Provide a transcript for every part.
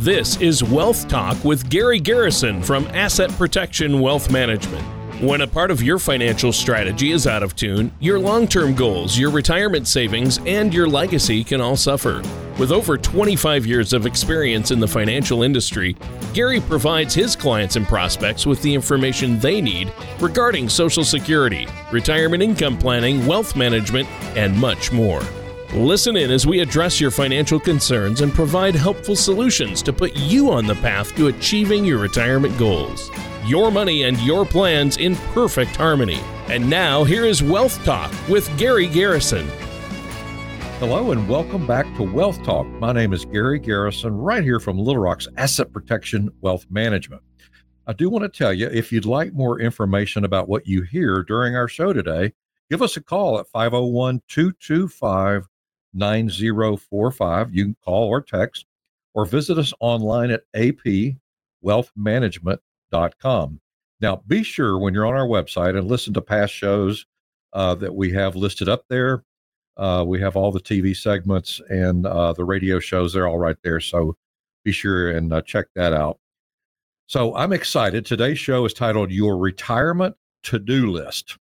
This is Wealth Talk with Gary Garrison from Asset Protection Wealth Management. When a part of your financial strategy is out of tune, your long-term goals, your retirement savings, and your legacy can all suffer. With over 25 years of experience in the financial industry, Gary provides his clients and prospects with the information they need regarding Social Security, retirement income planning, wealth management, and much more. Listen in as we address your financial concerns and provide helpful solutions to put you on the path to achieving your retirement goals. Your money and your plans in perfect harmony. And now, here is Wealth Talk with Gary Garrison. Hello and welcome back to Wealth Talk. My name is Gary Garrison, right here from Little Rock's Asset Protection Wealth Management. I do want to tell you, if you'd like more information about what you hear during our show today, give us a call at 501-225-9045. You can call or text, or visit us online at apwealthmanagement.com. Now, be sure when you're on our website and listen to past shows that we have listed up there. We have all the TV segments and the radio shows. They're all right there. So be sure and check that out. So I'm excited. Today's show is titled Your Retirement To-Do List.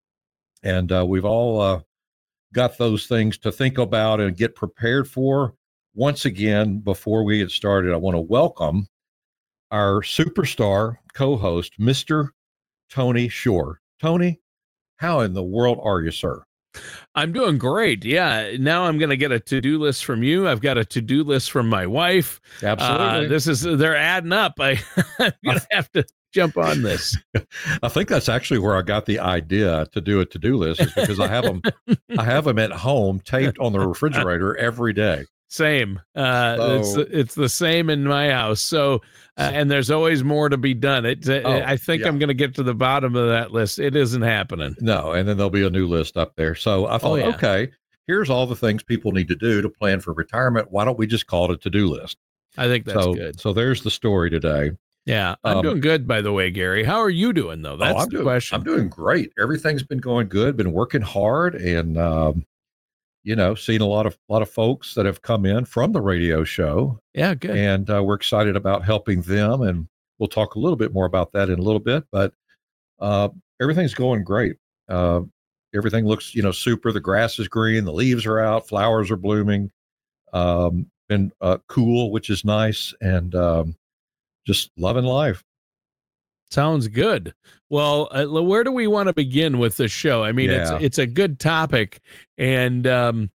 And we've all got those things to think about and get prepared for. Once again, before we get started, I want to welcome our superstar co-host, Mr. Tony Shore. Tony, how in the world are you, sir? I'm doing great. Yeah. Now I'm going to get a to-do list from you. I've got a to-do list from my wife. Absolutely. They're adding up. I'm going to have to jump on this. I think that's actually where I got the idea to do a to-do list, is because I have them at home taped on the refrigerator every day. Same. It's the same in my house. So, and there's always more to be done. I think I'm going to get to the bottom of that list. It isn't happening. No, and then there'll be a new list up there. So I thought, okay, here's all the things people need to do to plan for retirement. Why don't we just call it a to-do list? I think that's good. So there's the story today. Yeah, I'm doing good, by the way, Gary. How are you doing, though? That's the question. I'm doing great. Everything's been going good. Been working hard, and seen a lot of folks that have come in from the radio show. Yeah, good. And we're excited about helping them, and we'll talk a little bit more about that in a little bit. But everything's going great. Everything looks, super. The grass is green, the leaves are out, flowers are blooming. Been cool, which is nice, and just loving life. Sounds good. Well, where do we want to begin with the show? I mean, it's a good topic, and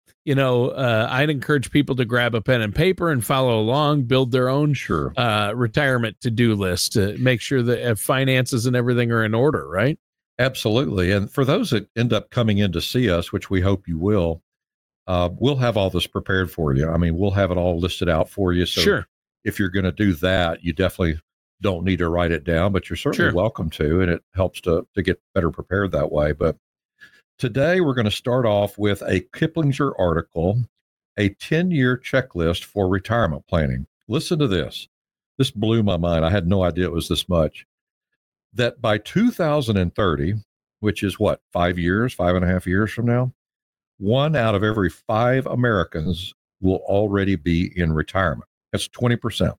I'd encourage people to grab a pen and paper and follow along, build their own retirement to-do list to make sure that finances and everything are in order, right? Absolutely. And for those that end up coming in to see us, which we hope you will, we'll have all this prepared for you. I mean, we'll have it all listed out for you. So if you're going to do that, you definitely don't need to write it down, but you're certainly welcome to, and it helps to get better prepared that way. But today we're going to start off with a Kiplinger article, a 10-year checklist for retirement planning. Listen to this. This blew my mind. I had no idea it was this much. That by 2030, which is 5.5 years from now, 1 out of every 5 Americans will already be in retirement. That's 20%.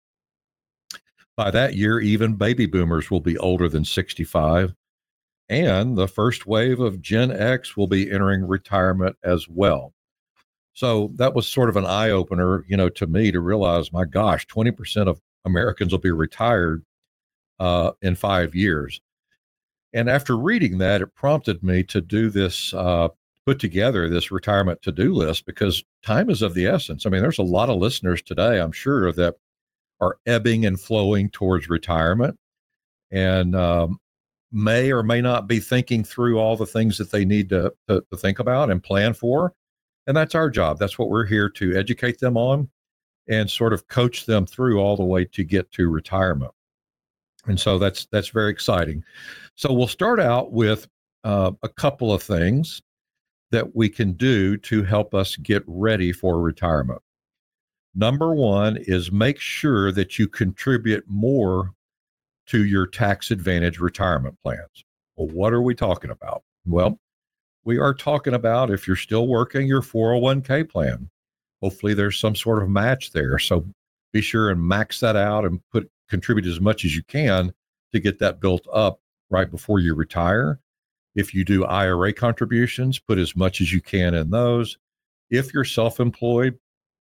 By that year, even baby boomers will be older than 65, and the first wave of Gen X will be entering retirement as well. So that was sort of an eye-opener, to me, to realize, my gosh, 20% of Americans will be retired in 5 years. And after reading that, it prompted me to do this, put together this retirement to-do list, because time is of the essence. I mean, there's a lot of listeners today, I'm sure, that are ebbing and flowing towards retirement, and may or may not be thinking through all the things that they need to think about and plan for. And that's our job. That's what we're here to educate them on and sort of coach them through all the way to get to retirement. And so that's very exciting. So we'll start out with a couple of things that we can do to help us get ready for retirement. Number one is make sure that you contribute more to your tax advantage retirement plans. Well, what are we talking about? Well, we are talking about, if you're still working, your 401k plan. Hopefully there's some sort of match there. So be sure and max that out and contribute as much as you can to get that built up right before you retire. If you do IRA contributions, put as much as you can in those. If you're self-employed,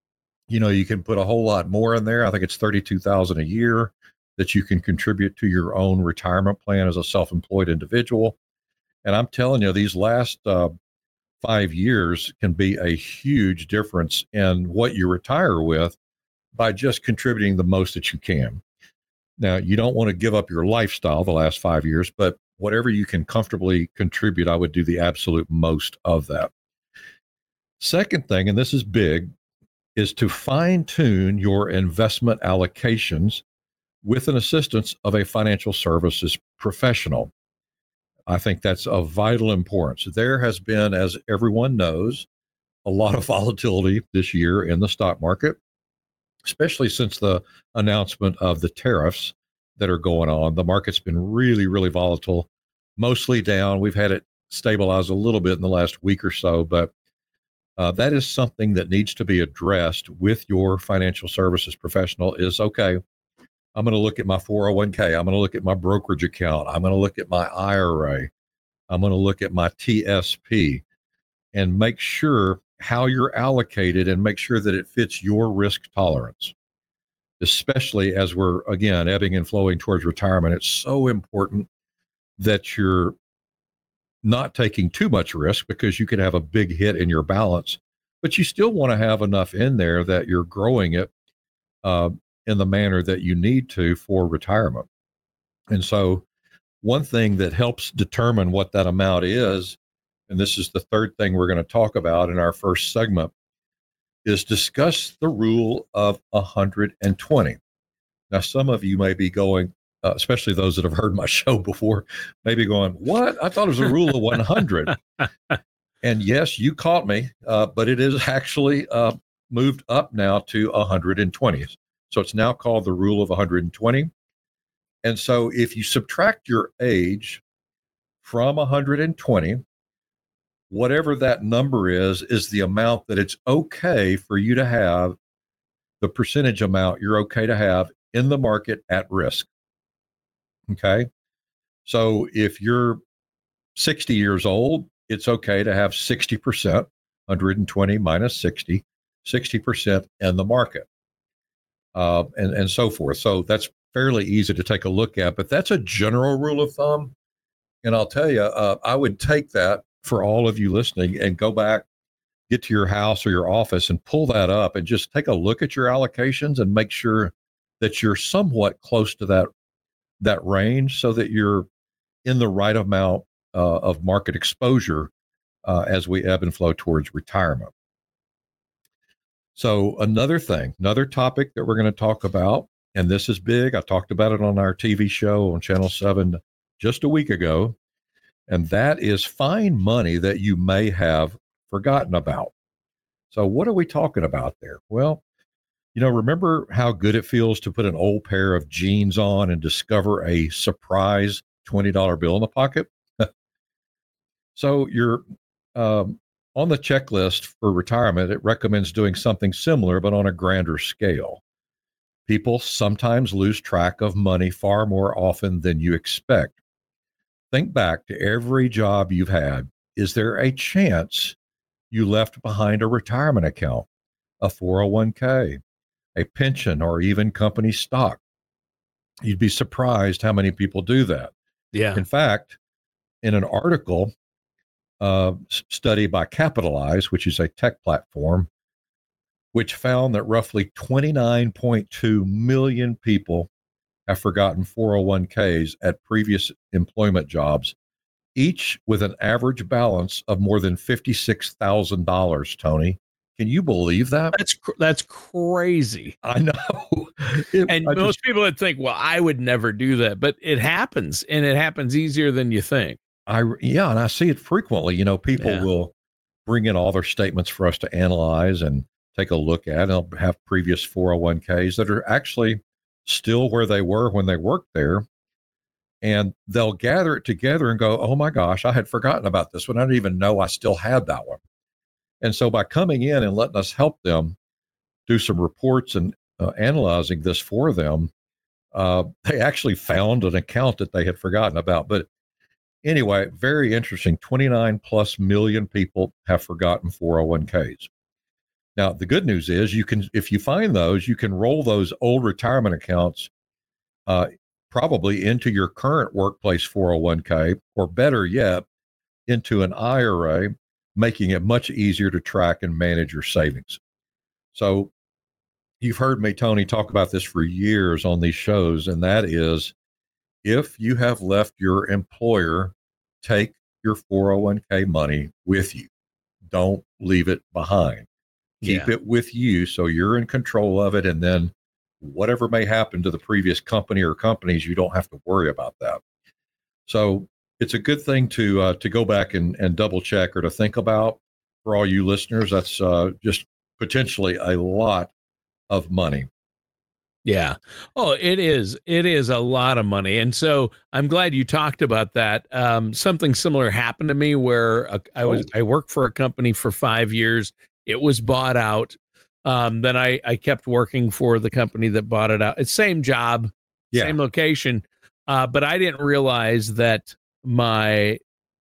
you can put a whole lot more in there. I think it's $32,000 a year that you can contribute to your own retirement plan as a self-employed individual. And I'm telling you, these last 5 years can be a huge difference in what you retire with by just contributing the most that you can. Now, you don't want to give up your lifestyle the last 5 years, but whatever you can comfortably contribute, I would do the absolute most of that. Second thing, and this is big, is to fine-tune your investment allocations with an assistance of a financial services professional. I think that's of vital importance. There has been, as everyone knows, a lot of volatility this year in the stock market, especially since the announcement of the tariffs that are going on. The market's been really, really volatile, mostly down. We've had it stabilize a little bit in the last week or so, but that is something that needs to be addressed with your financial services professional is, okay, I'm going to look at my 401k. I'm going to look at my brokerage account. I'm going to look at my IRA. I'm going to look at my TSP and make sure how you're allocated and make sure that it fits your risk tolerance, especially as we're, again, ebbing and flowing towards retirement. It's so important that you're not taking too much risk because you could have a big hit in your balance, but you still want to have enough in there that you're growing it in the manner that you need to for retirement. And so one thing that helps determine what that amount is, and this is the third thing we're going to talk about in our first segment, is discuss the rule of 120. Now, some of you may be going, especially those that have heard my show before, maybe going, what? I thought it was a rule of 100. And yes, you caught me, but it is actually moved up now to 120. So it's now called the rule of 120. And so if you subtract your age from 120, whatever that number is the amount that it's okay for you to have, the percentage amount you're okay to have in the market at risk. Okay. So if you're 60 years old, it's okay to have 60%, 120 minus 60, 60% in the market, and so forth. So that's fairly easy to take a look at, but that's a general rule of thumb. And I'll tell you, I would take that for all of you listening and go back, get to your house or your office and pull that up and just take a look at your allocations and make sure that you're somewhat close to that range so that you're in the right amount of market exposure as we ebb and flow towards retirement. So another topic that we're going to talk about, and this is big. I talked about it on our TV show on Channel 7 just a week ago, and that is find money that you may have forgotten about. So what are we talking about there? Well, remember how good it feels to put an old pair of jeans on and discover a surprise $20 bill in the pocket? So you're on the checklist for retirement. It recommends doing something similar, but on a grander scale. People sometimes lose track of money far more often than you expect. Think back to every job you've had. Is there a chance you left behind a retirement account, a 401k, a pension, or even company stock? You'd be surprised how many people do that. Yeah. In fact, in an article study by Capitalize, which is a tech platform, which found that roughly 29.2 million people have forgotten 401ks at previous employment jobs, each with an average balance of more than $56,000, Tony. Can you believe that? That's crazy. I know. Most people would think, well, I would never do that, but it happens, and it happens easier than you think. And I see it frequently. People will bring in all their statements for us to analyze and take a look at, and they'll have previous 401ks that are actually still where they were when they worked there. And they'll gather it together and go, oh my gosh, I had forgotten about this one. I didn't even know I still had that one. And so by coming in and letting us help them do some reports and analyzing this for them, they actually found an account that they had forgotten about. But anyway, very interesting. 29 plus million people have forgotten 401ks. Now, the good news is if you find those, you can roll those old retirement accounts probably into your current workplace 401k, or better yet, into an IRA, making it much easier to track and manage your savings. So you've heard me, Tony, talk about this for years on these shows, and that is, if you have left your employer, take your 401k money with you. Don't leave it behind. Keep it with you so you're in control of it, and then whatever may happen to the previous company or companies, you don't have to worry about that. So it's a good thing to go back and double check, or to think about for all you listeners. That's just potentially a lot of money. Yeah. Oh, it is. It is a lot of money. And so I'm glad you talked about that. Something similar happened to me where I worked for a company for 5 years. It was bought out. Then I kept working for the company that bought it out. It's same job, same location. But I didn't realize that my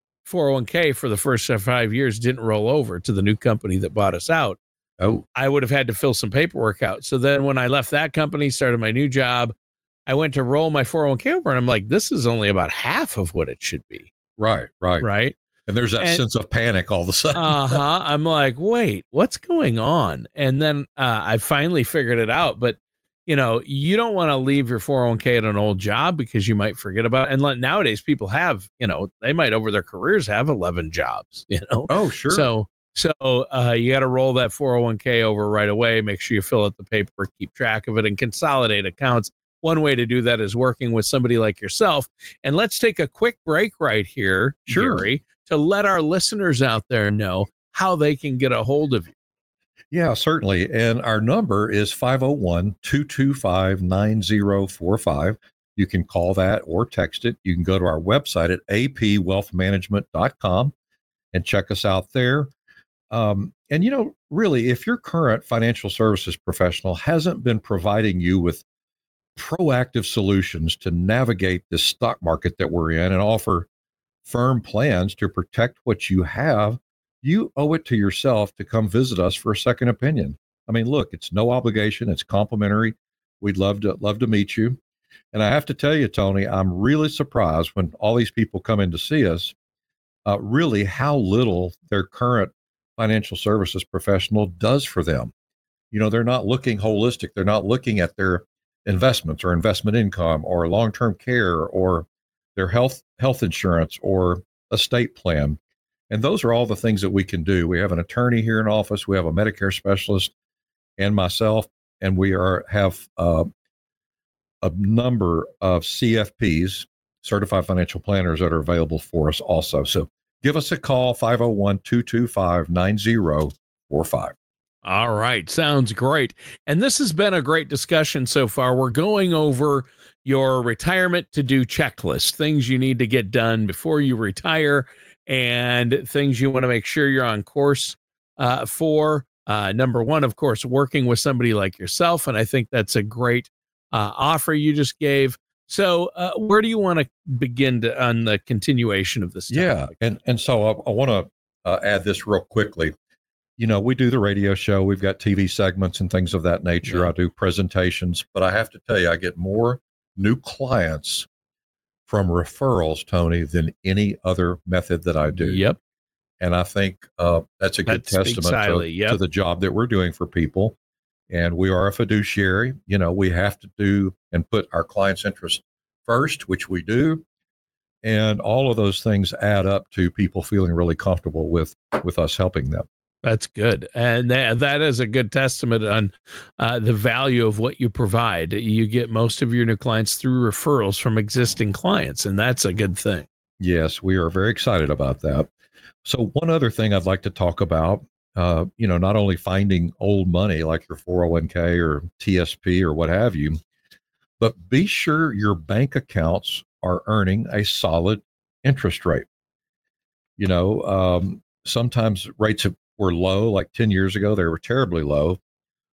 401k for the first 5 years didn't roll over to the new company that bought us out. Oh, I would have had to fill some paperwork out. So then when I left that company, started my new job, I went to roll my 401k over, and I'm like, this is only about half of what it should be. Right. And there's that sense of panic all of a sudden. I'm like, wait, what's going on? And then I finally figured it out. But, you don't want to leave your 401k at an old job because you might forget about it. And nowadays people have, they might over their careers have 11 jobs, Oh, sure. So you got to roll that 401k over right away. Make sure you fill out the paperwork, keep track of it, and consolidate accounts. One way to do that is working with somebody like yourself. And let's take a quick break right here, Gary, to let our listeners out there know how they can get a hold of you. Yeah, certainly. And our number is 501-225-9045. You can call that or text it. You can go to our website at apwealthmanagement.com and check us out there. And, really, if your current financial services professional hasn't been providing you with proactive solutions to navigate this stock market that we're in and offer firm plans to protect what you have, you owe it to yourself to come visit us for a second opinion. I mean, look, it's no obligation. It's complimentary. We'd love to meet you. And I have to tell you, Tony, I'm really surprised when all these people come in to see us, really how little their current financial services professional does for them. They're not looking holistic. They're not looking at their investments or investment income or long-term care or their health insurance or estate plan. And those are all the things that we can do. We have an attorney here in office. We have a Medicare specialist and myself, and we have a number of CFPs, certified financial planners, that are available for us also. So give us a call, 501-225-9045. All right. Sounds great. And this has been a great discussion so far. We're going over your retirement to-do checklist, things you need to get done before you retire, and things you want to make sure you're on course for. Number one, of course, working with somebody like yourself. And I think that's a great offer you just gave. So where do you want to begin on the continuation of this topic? Yeah. And so I want to add this real quickly. We do the radio show. We've got TV segments and things of that nature. Yeah. I do presentations, but I have to tell you, I get more new clients from referrals, Tony, than any other method that I do. Yep. And I think that's a good testament to the job that we're doing for people. And we are a fiduciary. We have to do and put our clients' interests first, which we do. And all of those things add up to people feeling really comfortable with us helping them. That's good. And that is a good testament on the value of what you provide. You get most of your new clients through referrals from existing clients, and that's a good thing. Yes, we are very excited about that. So one other thing I'd like to talk about, not only finding old money like your 401k or TSP or what have you, but be sure your bank accounts are earning a solid interest rate. Sometimes rates were low, like 10 years ago, they were terribly low.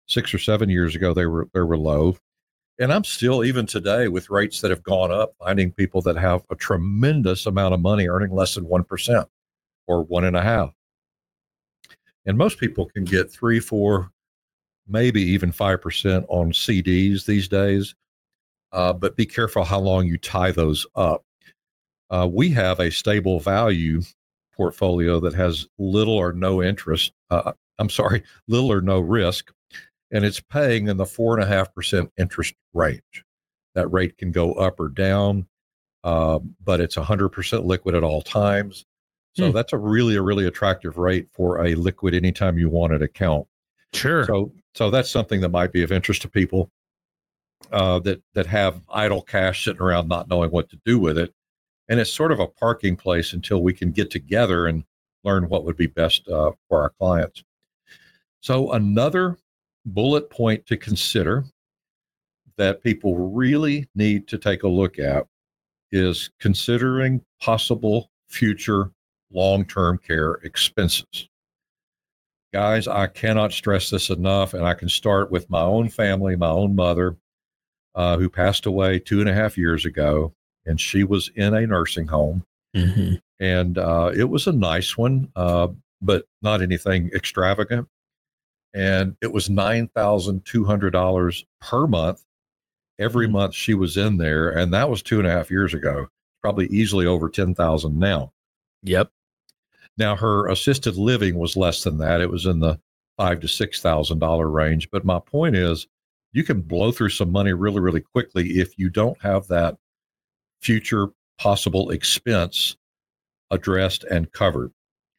6 or 7 years ago, they were low. And I'm still, even today, with rates that have gone up, finding people that have a tremendous amount of money earning less than 1% or 1.5%. And most people can get 3, 4, maybe even 5% on CDs these days. But be careful how long you tie those up. We have a stable value portfolio that has little or no interest. Little or no risk, and it's paying in the 4.5% interest range. That rate can go up or down, but it's 100% liquid at all times. So that's a really attractive rate for a liquid anytime you want it account. Sure. So that's something that might be of interest to people that have idle cash sitting around not knowing what to do with it. And it's sort of a parking place until we can get together and learn what would be best for our clients. So another bullet point to consider that people really need to take a look at is considering possible future long-term care expenses. Guys, I cannot stress this enough, and I can start with my own family, my own mother, who passed away 2.5 years ago, and she was in a nursing home. Mm-hmm. And it was a nice one, but not anything extravagant. And it was $9,200 per month. Every month she was in there, and that was 2.5 years ago. Probably easily over $10,000 now. Yep. Now her assisted living was less than that. It was in the $5,000 to $6,000 range. But my point is, you can blow through some money really quickly if you don't have that future possible expense addressed and covered.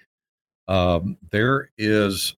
There is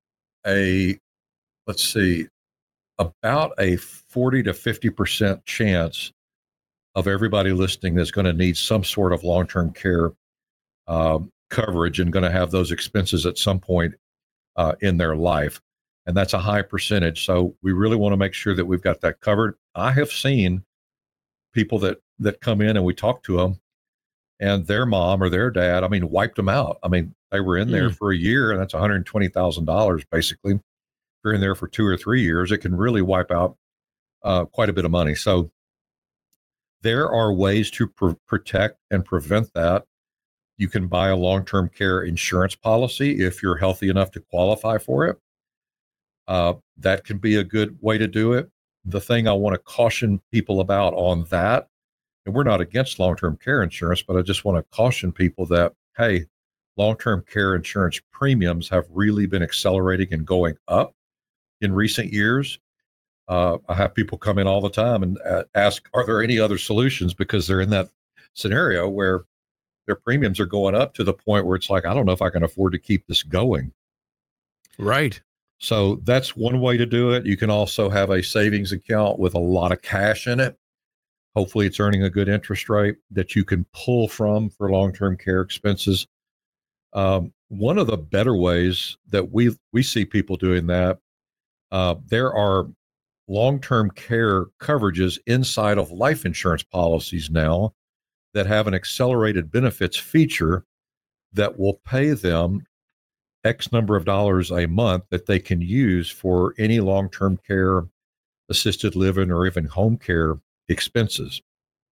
about a 40 to 50% chance of everybody listening that's going to need some sort of long-term care coverage and going to have those expenses at some point in their life. And that's a high percentage. So we really want to make sure that we've got that covered. I have seen people that come in and we talk to them, and their mom or their dad, wiped them out. They were in there for a year, and that's $120,000 basically. If you're in there for 2 or 3 years, it can really wipe out quite a bit of money. So there are ways to protect and prevent that. You can buy a long-term care insurance policy if you're healthy enough to qualify for it. That can be a good way to do it. The thing I want to caution people about on that, and we're not against long-term care insurance, but I just want to caution people that, hey, long-term care insurance premiums have really been accelerating and going up in recent years. I have people come in all the time and ask, are there any other solutions? Because they're in that scenario where their premiums are going up to the point where it's like, I don't know if I can afford to keep this going. Right. So that's one way to do it. You can also have a savings account with a lot of cash in it. Hopefully it's earning a good interest rate that you can pull from for long-term care expenses. One of the better ways that we see people doing that, there are long-term care coverages inside of life insurance policies now that have an accelerated benefits feature that will pay them X number of dollars a month that they can use for any long-term care, assisted living, or even home care expenses.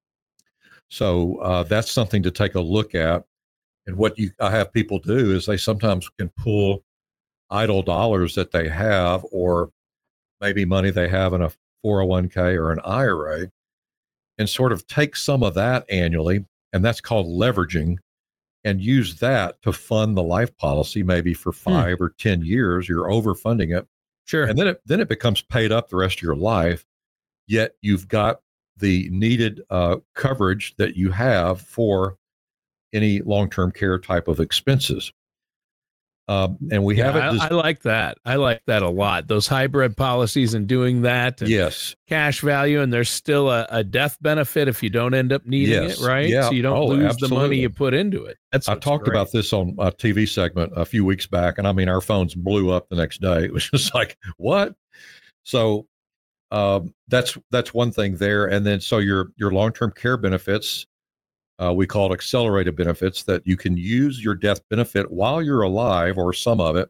So that's something to take a look at. And what I have people do is they sometimes can pull idle dollars that they have, or maybe money they have in a 401k or an IRA, and sort of take some of that annually, and that's called leveraging, and use that to fund the life policy, maybe for 5 or 10 years. You're overfunding it. Sure. And then it becomes paid up the rest of your life, yet you've got the needed coverage that you have for any long-term care type of expenses. And we have it. I like that. I like that a lot. Those hybrid policies and doing that. And yes. Cash value, and there's still a death benefit if you don't end up needing it, right? Yeah. So you don't lose absolutely. the money you put into it. I talked about this on a TV segment a few weeks back, and our phones blew up the next day. It was just like, what? So that's one thing there. And then so your long-term care benefits, we call it accelerated benefits, that you can use your death benefit while you're alive, or some of it,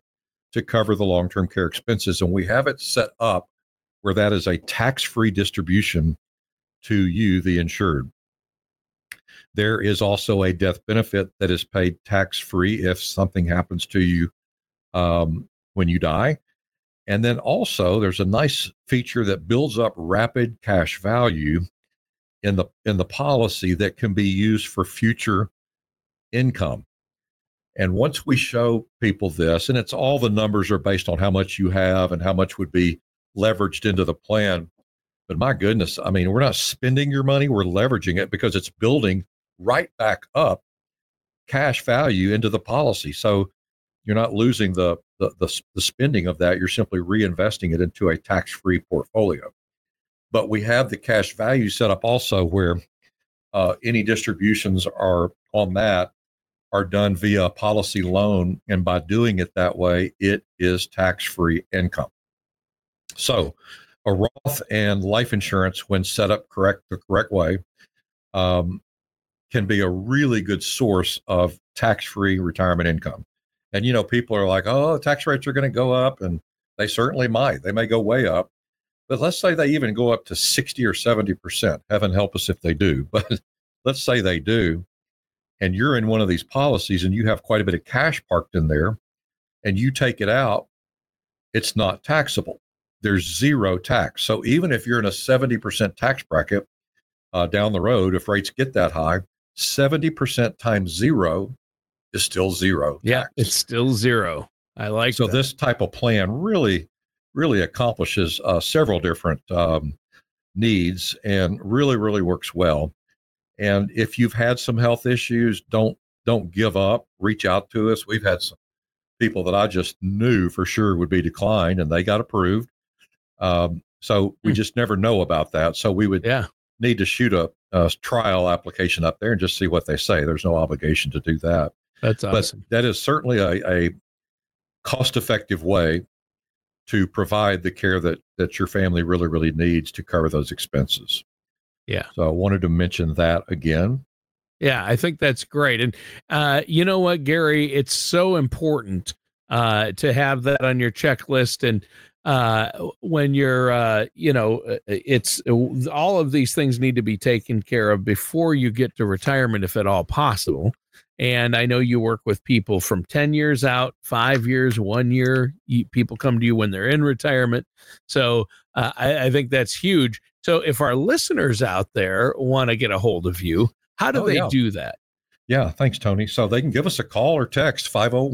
to cover the long-term care expenses. And we have it set up where that is a tax-free distribution to you, the insured. There is also a death benefit that is paid tax-free if something happens to you when you die. And then also there's a nice feature that builds up rapid cash value in the policy that can be used for future income. And once we show people this, and it's all the numbers are based on how much you have and how much would be leveraged into the plan. But my goodness, I mean, we're not spending your money, we're leveraging it because it's building right back up cash value into the policy. So you're not losing the spending of that. You're simply reinvesting it into a tax-free portfolio. But we have the cash value set up also where any distributions are on that are done via a policy loan. And by doing it that way, it is tax-free income. So a Roth and life insurance, when set up the correct way, can be a really good source of tax-free retirement income. And, you know, people are like, oh, tax rates are going to go up, and they certainly might. They may go way up. But let's say they even go up to 60 or 70%. Heaven help us if they do. But let's say they do. And you're in one of these policies and you have quite a bit of cash parked in there and you take it out, it's not taxable. There's zero tax. So even if you're in a 70% tax bracket down the road, if rates get that high, 70% times zero is still zero. Yeah, tax. it's still zero. I like so that. This type of plan really accomplishes several different needs and really works well. And if you've had some health issues, don't give up. Reach out to us. We've had some people that I just knew for sure would be declined, and they got approved. So we just never know about that. So we would need to shoot a trial application up there and just see what they say. There's no obligation to do that. That's awesome. But that is certainly a cost-effective way to provide the care that your family really needs to cover those expenses. Yeah. So I wanted to mention that again. Yeah, I think that's great. And you know what, Gary, it's so important to have that on your checklist. And when you're, it's all of these things need to be taken care of before you get to retirement, if at all possible. And I know you work with people from 10 years out, 5 years, 1 year. People come to you when they're in retirement. So I think that's huge. So if our listeners out there want to get a hold of you, how do they do that? Yeah, thanks, Tony. So they can give us a call or text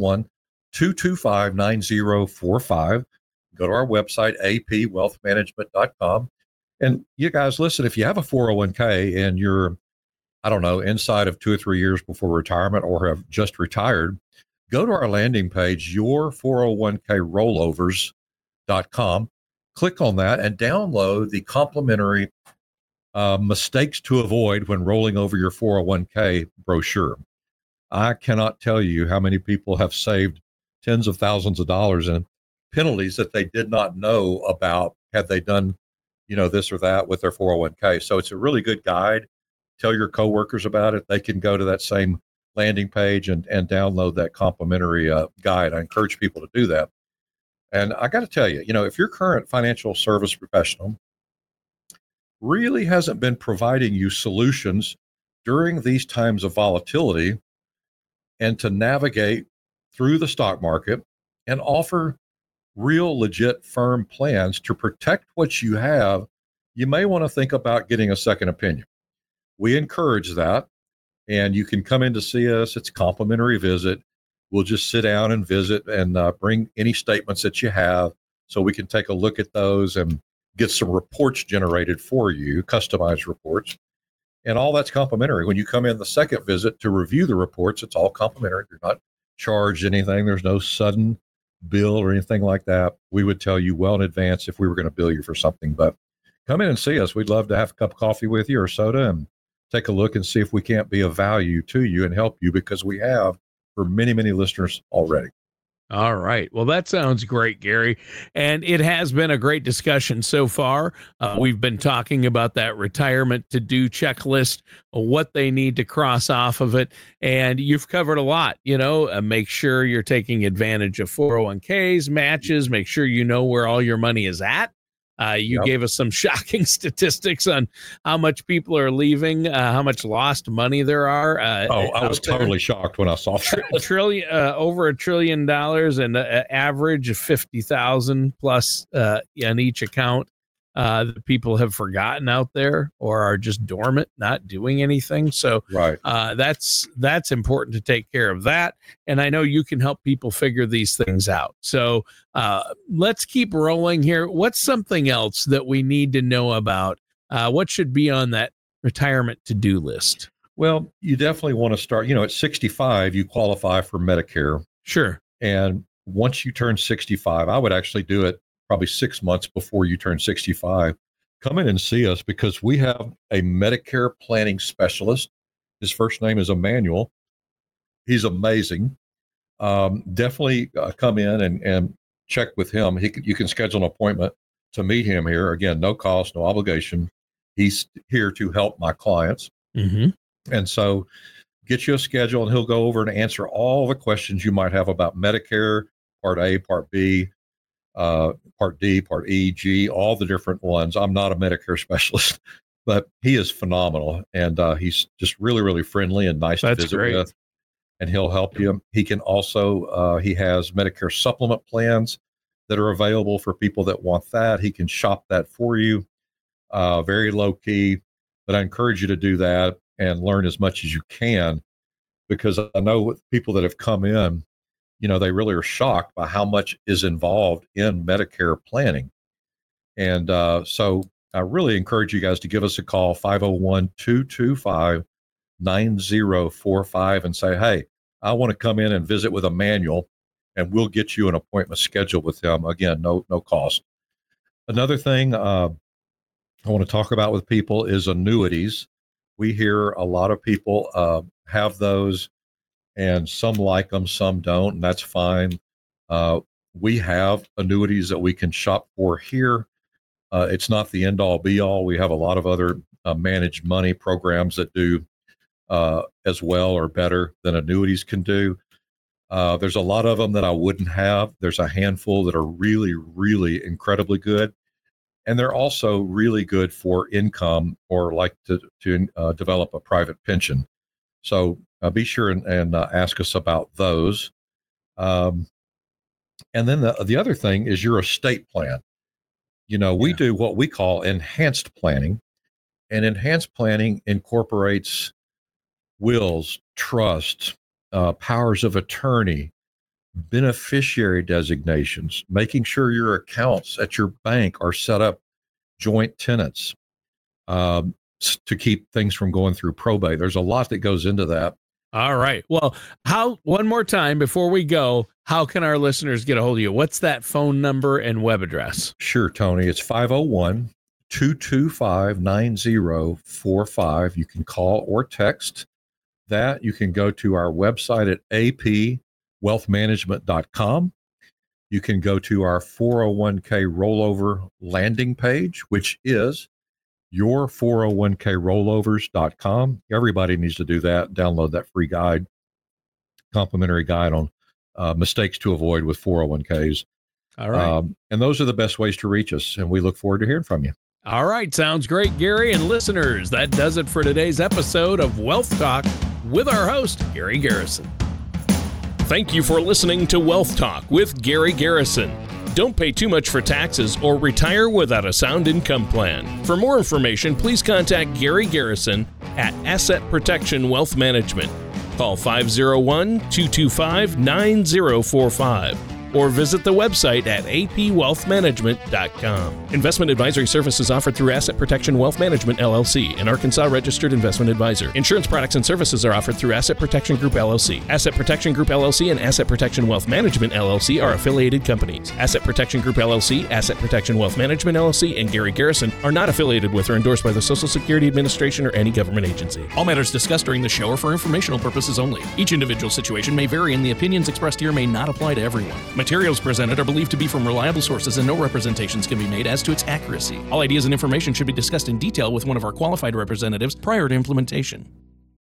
501-225-9045. Go to our website, apwealthmanagement.com. And you guys, listen, if you have a 401k and you're, I don't know, inside of 2 or 3 years before retirement or have just retired, go to our landing page, your401krollovers.com. Click on that and download the complimentary mistakes to avoid when rolling over your 401k brochure. I cannot tell you how many people have saved tens of thousands of dollars in penalties that they did not know about had they done, this or that with their 401k. So it's a really good guide. Tell your coworkers about it. They can go to that same landing page and download that complimentary guide. I encourage people to do that. And I got to tell you, if your current financial service professional really hasn't been providing you solutions during these times of volatility and to navigate through the stock market and offer real, legit, firm plans to protect what you have, you may want to think about getting a second opinion. We encourage that, and you can come in to see us. It's a complimentary visit. We'll just sit down and visit and bring any statements that you have so we can take a look at those and get some reports generated for you, customized reports. And all that's complimentary. When you come in the second visit to review the reports, it's all complimentary. You're not charged anything. There's no sudden bill or anything like that. We would tell you well in advance if we were going to bill you for something. But come in and see us. We'd love to have a cup of coffee with you or soda and take a look and see if we can't be of value to you and help you, because we have for many listeners already. All right. Well, that sounds great, Gary. And it has been a great discussion so far. We've been talking about that retirement to-do checklist, what they need to cross off of it. And you've covered a lot, make sure you're taking advantage of 401ks, matches, make sure you know where all your money is at. You gave us some shocking statistics on how much people are leaving, how much lost money there are. I was totally shocked when I saw that. Over $1 trillion and an average of 50,000 plus in each account that people have forgotten out there or are just dormant, not doing anything. So right. That's important to take care of that. And I know you can help people figure these things out. So let's keep rolling here. What's something else that we need to know about? What should be on that retirement to-do list? Well, you definitely want to start, at 65, you qualify for Medicare. Sure. And once you turn 65, I would actually do it probably 6 months before you turn 65. Come in and see us because we have a Medicare planning specialist. His first name is Emmanuel. He's amazing. Definitely come in and check with him. You can schedule an appointment to meet him here. Again, no cost, no obligation. He's here to help my clients. Mm-hmm. And so get you a schedule and he'll go over and answer all the questions you might have about Medicare, Part A, Part B, Part D, Part E, G, all the different ones. I'm not a Medicare specialist, but he is phenomenal. And he's just really, really friendly and nice to visit with. And he'll help you. He can also, he has Medicare supplement plans that are available for people that want that. He can shop that for you, very low key. But I encourage you to do that and learn as much as you can, because I know with people that have come in, they really are shocked by how much is involved in Medicare planning. And so I really encourage you guys to give us a call, 501-225-9045, and say, hey, I want to come in and visit with Emmanuel, and we'll get you an appointment scheduled with him. Again, no cost. Another thing I want to talk about with people is annuities. We hear a lot of people have those, and some like them, some don't, and that's fine. We have annuities that we can shop for here. It's not the end-all, be-all. We have a lot of other managed money programs that do as well or better than annuities can do. There's a lot of them that I wouldn't have. There's a handful that are really, really incredibly good. And they're also really good for income or like to develop a private pension. So be sure and ask us about those. And then the other thing is your estate plan. We do what we call enhanced planning. And enhanced planning incorporates wills, trust, powers of attorney, beneficiary designations, making sure your accounts at your bank are set up joint tenants to keep things from going through probate. There's a lot that goes into that. All right. Well, one more time before we go, how can our listeners get a hold of you? What's that phone number and web address? Sure, Tony. It's 501-225-9045. You can call or text that. You can go to our website at apwealthmanagement.com. You can go to our 401k rollover landing page, which is your401krollovers.com. Everybody needs to do that. Download that free guide, complimentary guide on mistakes to avoid with 401ks. All right. And those are the best ways to reach us. And we look forward to hearing from you. All right. Sounds great, Gary. And listeners, that does it for today's episode of Wealth Talk with our host, Gary Garrison. Thank you for listening to Wealth Talk with Gary Garrison. Don't pay too much for taxes or retire without a sound income plan. For more information, please contact Gary Garrison at Asset Protection Wealth Management. Call 501-225-9045. or visit the website at apwealthmanagement.com. Investment advisory services offered through Asset Protection Wealth Management, LLC, an Arkansas registered investment advisor. Insurance products and services are offered through Asset Protection Group, LLC. Asset Protection Group, LLC and Asset Protection Wealth Management, LLC are affiliated companies. Asset Protection Group, LLC, Asset Protection Wealth Management, LLC, and Gary Garrison are not affiliated with or endorsed by the Social Security Administration or any government agency. All matters discussed during the show are for informational purposes only. Each individual situation may vary, and the opinions expressed here may not apply to everyone. Materials presented are believed to be from reliable sources, and no representations can be made as to its accuracy. All ideas and information should be discussed in detail with one of our qualified representatives prior to implementation.